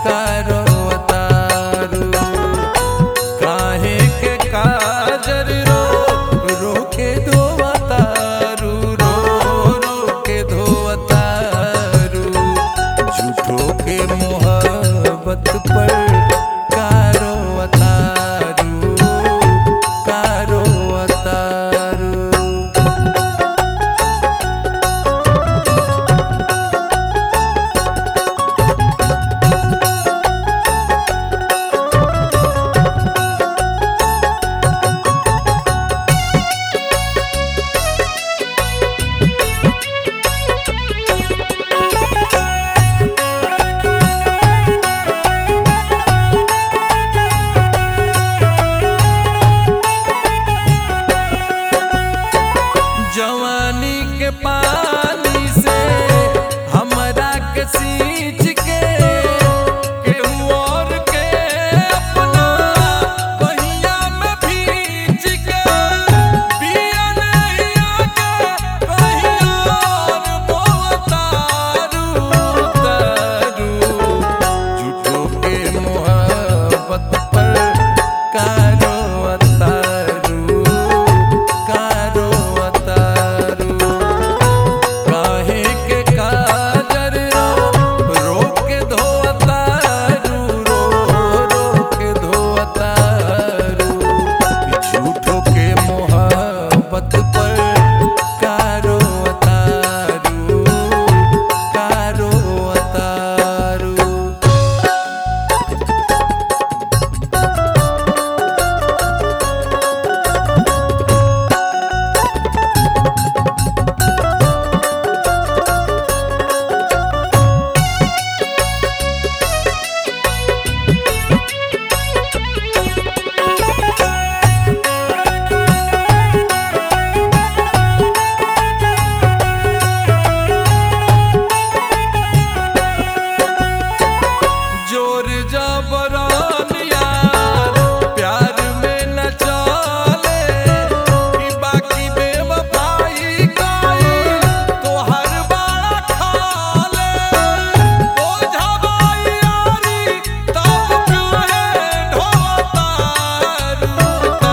कारो अतारू काहे के काजर रो रो के धोवतारू रो रो के धोवतारू झूठो के मोहब्बत पर कारो अतारू कारो अतारू। जवानी के पानी से हमरा के सींच के केहू और के अपना बहिया में भींच के पिया नहीं आके कहीं और बोतारू तारू झूठो के मोहब्बत पर कारो अतारू कारो अतारू काहे के काजर रो रो के धोवतारू रो रो के धोवतारू झूठो के मोहब्बत पर कारो अतारू कारो अतारू। जोर जबरन यार प्यार में न चले कि बाकी बेवफाई काई तोहर बड़ा खाले बोझबाई यारी तब काहे ढोतारू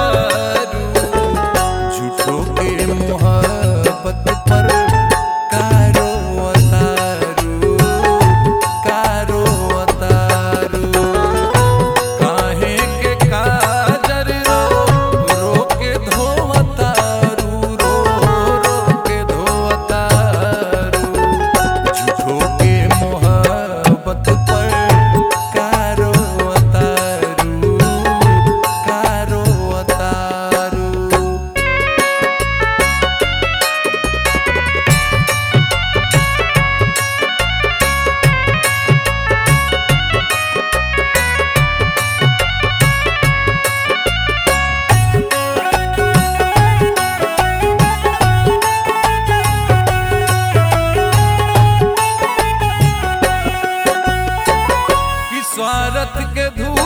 तारू झूठो के मोहब्बत पर कारो अतारू कारो अतारू काहे के काजर रो रो के धोवतारू रो रो के धोवतारू झूठो के मोहब्बत पर कारो अतारू कारो अतारू। कि स्वार्थ के धूप